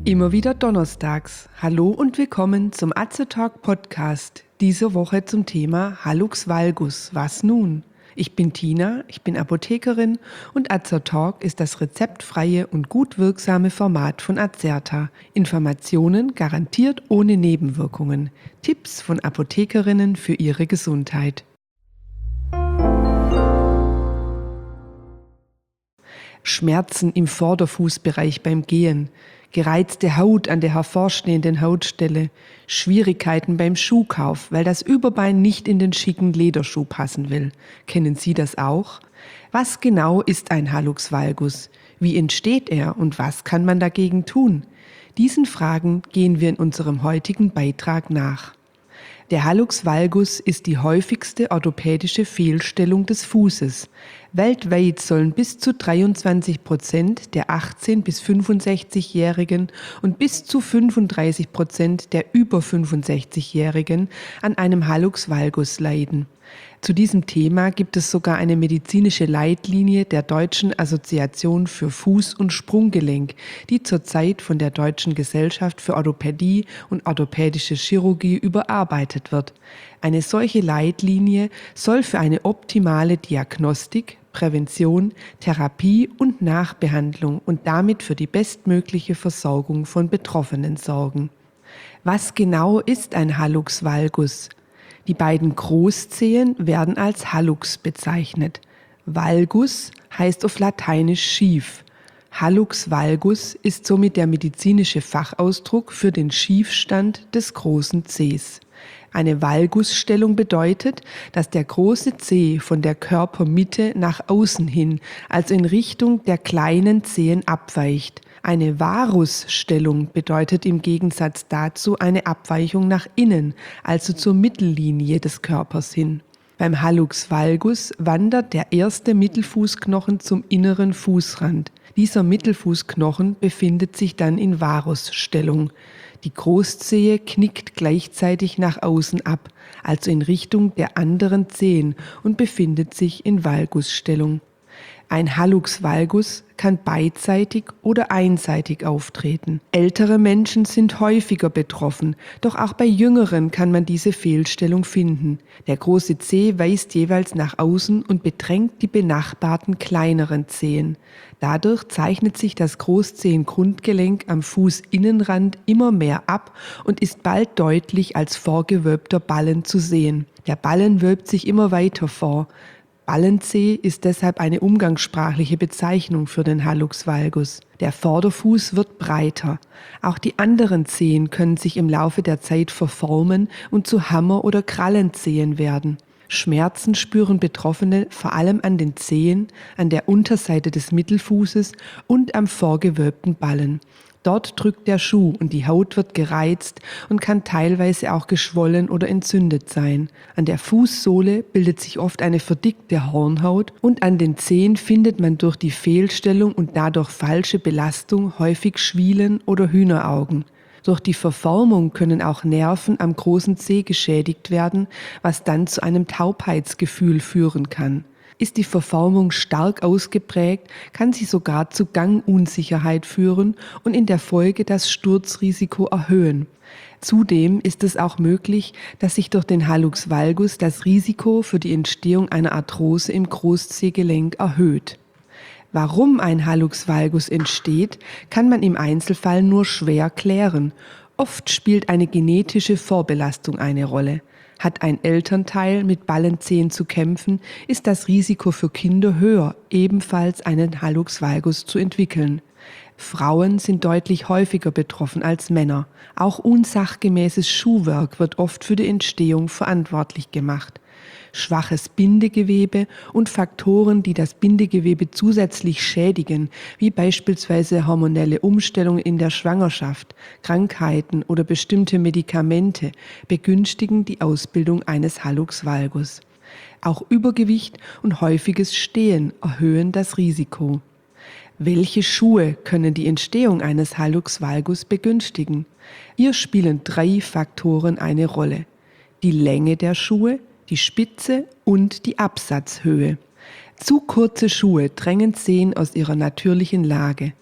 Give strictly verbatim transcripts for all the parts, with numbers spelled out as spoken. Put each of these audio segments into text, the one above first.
Immer wieder donnerstags. Hallo und willkommen zum Azetalk Podcast. Diese Woche zum Thema Hallux valgus. Was nun? Ich bin Tina, ich bin Apothekerin und Azetalk ist das rezeptfreie und gut wirksame Format von Azerta. Informationen garantiert ohne Nebenwirkungen. Tipps von Apothekerinnen für ihre Gesundheit. Schmerzen im Vorderfußbereich beim Gehen, gereizte Haut an der hervorstehenden Hautstelle, Schwierigkeiten beim Schuhkauf, weil das Überbein nicht in den schicken Lederschuh passen will. Kennen Sie das auch? Was genau ist ein Hallux valgus? Wie entsteht er und was kann man dagegen tun? Diesen Fragen gehen wir in unserem heutigen Beitrag nach. Der Hallux valgus ist die häufigste orthopädische Fehlstellung des Fußes. Weltweit sollen bis zu dreiundzwanzig Prozent der achtzehn- bis fünfundsechzigjährigen und bis zu fünfunddreißig Prozent der über fünfundsechzigjährigen an einem Hallux valgus leiden. Zu diesem Thema gibt es sogar eine medizinische Leitlinie der Deutschen Assoziation für Fuß- und Sprunggelenk, die zurzeit von der Deutschen Gesellschaft für Orthopädie und orthopädische Chirurgie überarbeitet wird. Eine solche Leitlinie soll für eine optimale Diagnostik, Prävention, Therapie und Nachbehandlung und damit für die bestmögliche Versorgung von Betroffenen sorgen. Was genau ist ein Hallux valgus? Die beiden Großzehen werden als Hallux bezeichnet. Valgus heißt auf Lateinisch schief. Hallux valgus ist somit der medizinische Fachausdruck für den Schiefstand des großen Zehs. Eine Valgusstellung bedeutet, dass der große Zeh von der Körpermitte nach außen hin, also in Richtung der kleinen Zehen abweicht. Eine Varusstellung bedeutet im Gegensatz dazu eine Abweichung nach innen, also zur Mittellinie des Körpers hin. Beim Hallux valgus wandert der erste Mittelfußknochen zum inneren Fußrand. Dieser Mittelfußknochen befindet sich dann in Varusstellung. Die Großzehe knickt gleichzeitig nach außen ab, also in Richtung der anderen Zehen und befindet sich in Valgusstellung. Ein Hallux valgus kann beidseitig oder einseitig auftreten. Ältere Menschen sind häufiger betroffen, doch auch bei Jüngeren kann man diese Fehlstellung finden. Der große Zeh weist jeweils nach außen und bedrängt die benachbarten kleineren Zehen. Dadurch zeichnet sich das Großzehengrundgelenk am Fußinnenrand immer mehr ab und ist bald deutlich als vorgewölbter Ballen zu sehen. Der Ballen wölbt sich immer weiter vor. Ballenzeh ist deshalb eine umgangssprachliche Bezeichnung für den Hallux valgus. Der Vorderfuß wird breiter. Auch die anderen Zehen können sich im Laufe der Zeit verformen und zu Hammer- oder Krallenzehen werden. Schmerzen spüren Betroffene vor allem an den Zehen, an der Unterseite des Mittelfußes und am vorgewölbten Ballen. Dort drückt der Schuh und die Haut wird gereizt und kann teilweise auch geschwollen oder entzündet sein. An der Fußsohle bildet sich oft eine verdickte Hornhaut und an den Zehen findet man durch die Fehlstellung und dadurch falsche Belastung häufig Schwielen oder Hühneraugen. Durch die Verformung können auch Nerven am großen Zeh geschädigt werden, was dann zu einem Taubheitsgefühl führen kann. Ist die Verformung stark ausgeprägt, kann sie sogar zu Gangunsicherheit führen und in der Folge das Sturzrisiko erhöhen. Zudem ist es auch möglich, dass sich durch den Hallux valgus das Risiko für die Entstehung einer Arthrose im Großzehgelenk erhöht. Warum ein Hallux valgus entsteht, kann man im Einzelfall nur schwer klären. Oft spielt eine genetische Vorbelastung eine Rolle. Hat ein Elternteil mit Ballenzehen zu kämpfen, ist das Risiko für Kinder höher, ebenfalls einen Hallux valgus zu entwickeln. Frauen sind deutlich häufiger betroffen als Männer. Auch unsachgemäßes Schuhwerk wird oft für die Entstehung verantwortlich gemacht. Schwaches Bindegewebe und Faktoren, die das Bindegewebe zusätzlich schädigen, wie beispielsweise hormonelle Umstellungen in der Schwangerschaft, Krankheiten oder bestimmte Medikamente, begünstigen die Ausbildung eines Hallux valgus. Auch Übergewicht und häufiges Stehen erhöhen das Risiko. Welche Schuhe können die Entstehung eines Hallux valgus begünstigen? Hier spielen drei Faktoren eine Rolle: die Länge der Schuhe, die Spitze und die Absatzhöhe. Zu kurze Schuhe drängen Zehen aus ihrer natürlichen Lage.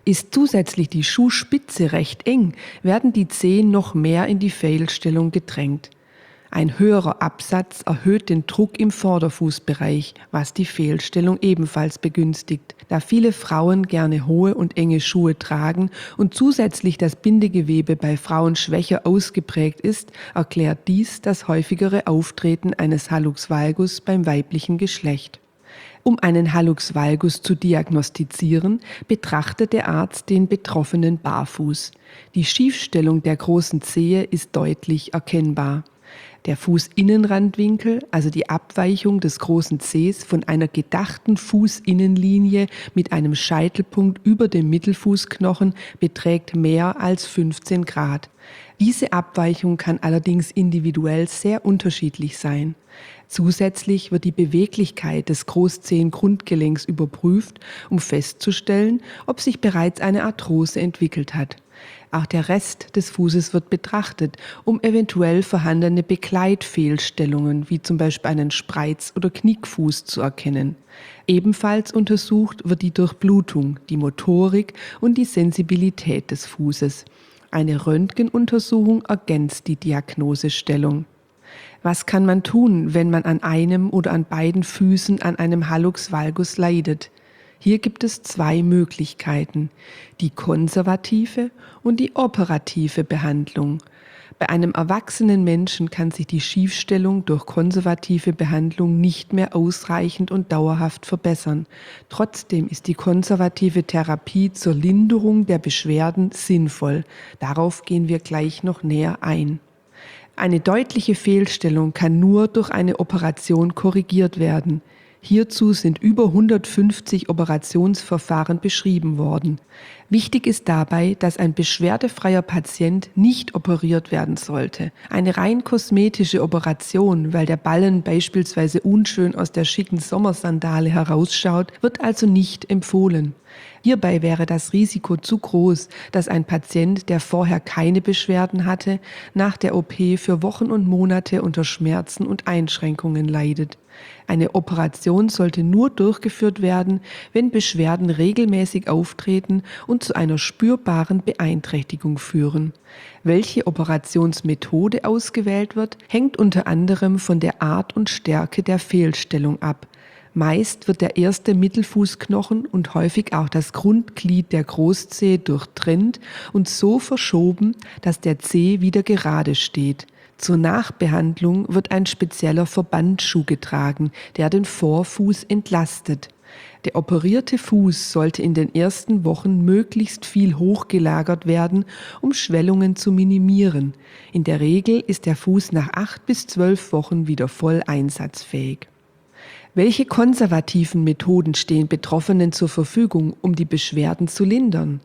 Ist zusätzlich die Schuhspitze recht eng, werden die Zehen noch mehr in die Fehlstellung gedrängt. Ein höherer Absatz erhöht den Druck im Vorderfußbereich, was die Fehlstellung ebenfalls begünstigt. Da viele Frauen gerne hohe und enge Schuhe tragen und zusätzlich das Bindegewebe bei Frauen schwächer ausgeprägt ist, erklärt dies das häufigere Auftreten eines Hallux valgus beim weiblichen Geschlecht. Um einen Hallux valgus zu diagnostizieren, betrachtet der Arzt den Betroffenen barfuß. Die Schiefstellung der großen Zehe ist deutlich erkennbar. Der Fußinnenrandwinkel, also die Abweichung des großen Zehs von einer gedachten Fußinnenlinie mit einem Scheitelpunkt über dem Mittelfußknochen, beträgt mehr als fünfzehn Grad. Diese Abweichung kann allerdings individuell sehr unterschiedlich sein. Zusätzlich wird die Beweglichkeit des Großzehengrundgelenks überprüft, um festzustellen, ob sich bereits eine Arthrose entwickelt hat. Auch der Rest des Fußes wird betrachtet, um eventuell vorhandene Begleitfehlstellungen wie zum Beispiel einen Spreiz- oder Knickfuß zu erkennen. Ebenfalls untersucht wird die Durchblutung, die Motorik und die Sensibilität des Fußes. Eine Röntgenuntersuchung ergänzt die Diagnosestellung. Was kann man tun, wenn man an einem oder an beiden Füßen an einem Hallux valgus leidet? Hier gibt es zwei Möglichkeiten, die konservative und die operative Behandlung. Bei einem erwachsenen Menschen kann sich die Schiefstellung durch konservative Behandlung nicht mehr ausreichend und dauerhaft verbessern. Trotzdem ist die konservative Therapie zur Linderung der Beschwerden sinnvoll. Darauf gehen wir gleich noch näher ein. Eine deutliche Fehlstellung kann nur durch eine Operation korrigiert werden. Hierzu sind über hundertfünfzig Operationsverfahren beschrieben worden. Wichtig ist dabei, dass ein beschwerdefreier Patient nicht operiert werden sollte. Eine rein kosmetische Operation, weil der Ballen beispielsweise unschön aus der schicken Sommersandale herausschaut, wird also nicht empfohlen. Hierbei wäre das Risiko zu groß, dass ein Patient, der vorher keine Beschwerden hatte, nach der O P für Wochen und Monate unter Schmerzen und Einschränkungen leidet. Eine Operation sollte nur durchgeführt werden, wenn Beschwerden regelmäßig auftreten und zu einer spürbaren Beeinträchtigung führen. Welche Operationsmethode ausgewählt wird, hängt unter anderem von der Art und Stärke der Fehlstellung ab. Meist wird der erste Mittelfußknochen und häufig auch das Grundglied der Großzehe durchtrennt und so verschoben, dass der Zeh wieder gerade steht. Zur Nachbehandlung wird ein spezieller Verbandsschuh getragen, der den Vorfuß entlastet. Der operierte Fuß sollte in den ersten Wochen möglichst viel hochgelagert werden, um Schwellungen zu minimieren. In der Regel ist der Fuß nach acht bis zwölf Wochen wieder voll einsatzfähig. Welche konservativen Methoden stehen Betroffenen zur Verfügung, um die Beschwerden zu lindern?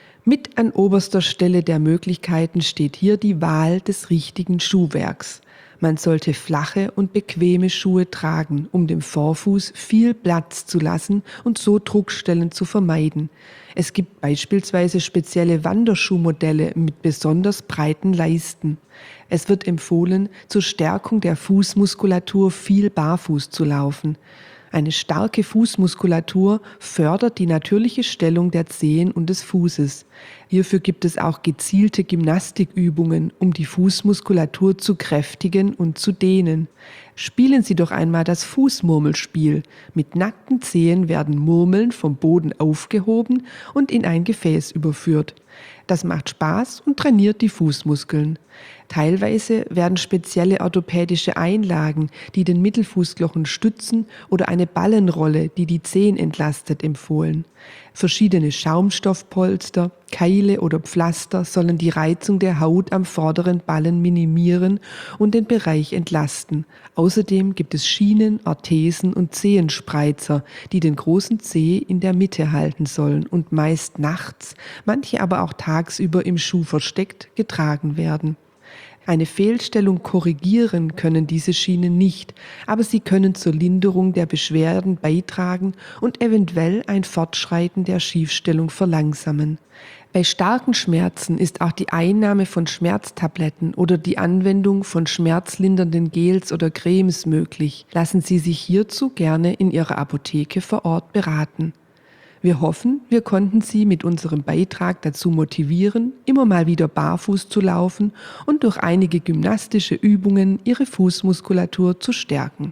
Mit an oberster Stelle der Möglichkeiten steht hier die Wahl des richtigen Schuhwerks. Man sollte flache und bequeme Schuhe tragen, um dem Vorfuß viel Platz zu lassen und so Druckstellen zu vermeiden. Es gibt beispielsweise spezielle Wanderschuhmodelle mit besonders breiten Leisten. Es wird empfohlen, zur Stärkung der Fußmuskulatur viel barfuß zu laufen. Eine starke Fußmuskulatur fördert die natürliche Stellung der Zehen und des Fußes. Hierfür gibt es auch gezielte Gymnastikübungen, um die Fußmuskulatur zu kräftigen und zu dehnen. Spielen Sie doch einmal das Fußmurmelspiel. Mit nackten Zehen werden Murmeln vom Boden aufgehoben und in ein Gefäß überführt. Das macht Spaß und trainiert die Fußmuskeln. Teilweise werden spezielle orthopädische Einlagen, die den Mittelfußknochen stützen, oder eine Ballenrolle, die die Zehen entlastet, empfohlen. Verschiedene Schaumstoffpolster, Keile oder Pflaster sollen die Reizung der Haut am vorderen Ballen minimieren und den Bereich entlasten. Außerdem gibt es Schienen, Orthesen und Zehenspreizer, die den großen Zeh in der Mitte halten sollen und meist nachts, manche aber auch tagsüber im Schuh versteckt, getragen werden. Eine Fehlstellung korrigieren können diese Schienen nicht, aber sie können zur Linderung der Beschwerden beitragen und eventuell ein Fortschreiten der Schiefstellung verlangsamen. Bei starken Schmerzen ist auch die Einnahme von Schmerztabletten oder die Anwendung von schmerzlindernden Gels oder Cremes möglich. Lassen Sie sich hierzu gerne in Ihrer Apotheke vor Ort beraten. Wir hoffen, wir konnten Sie mit unserem Beitrag dazu motivieren, immer mal wieder barfuß zu laufen und durch einige gymnastische Übungen Ihre Fußmuskulatur zu stärken.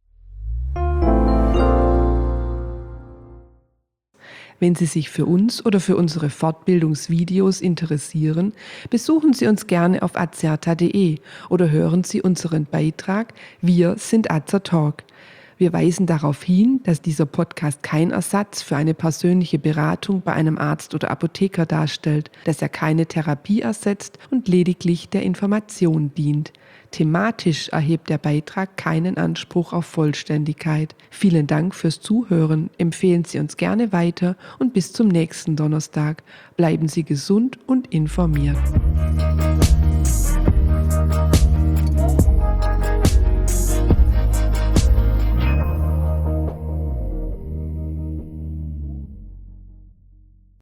Wenn Sie sich für uns oder für unsere Fortbildungsvideos interessieren, besuchen Sie uns gerne auf azerta punkt de oder hören Sie unseren Beitrag Wir sind Azertalk. Wir weisen darauf hin, dass dieser Podcast kein Ersatz für eine persönliche Beratung bei einem Arzt oder Apotheker darstellt, dass er keine Therapie ersetzt und lediglich der Information dient. Thematisch erhebt der Beitrag keinen Anspruch auf Vollständigkeit. Vielen Dank fürs Zuhören, empfehlen Sie uns gerne weiter und bis zum nächsten Donnerstag. Bleiben Sie gesund und informiert.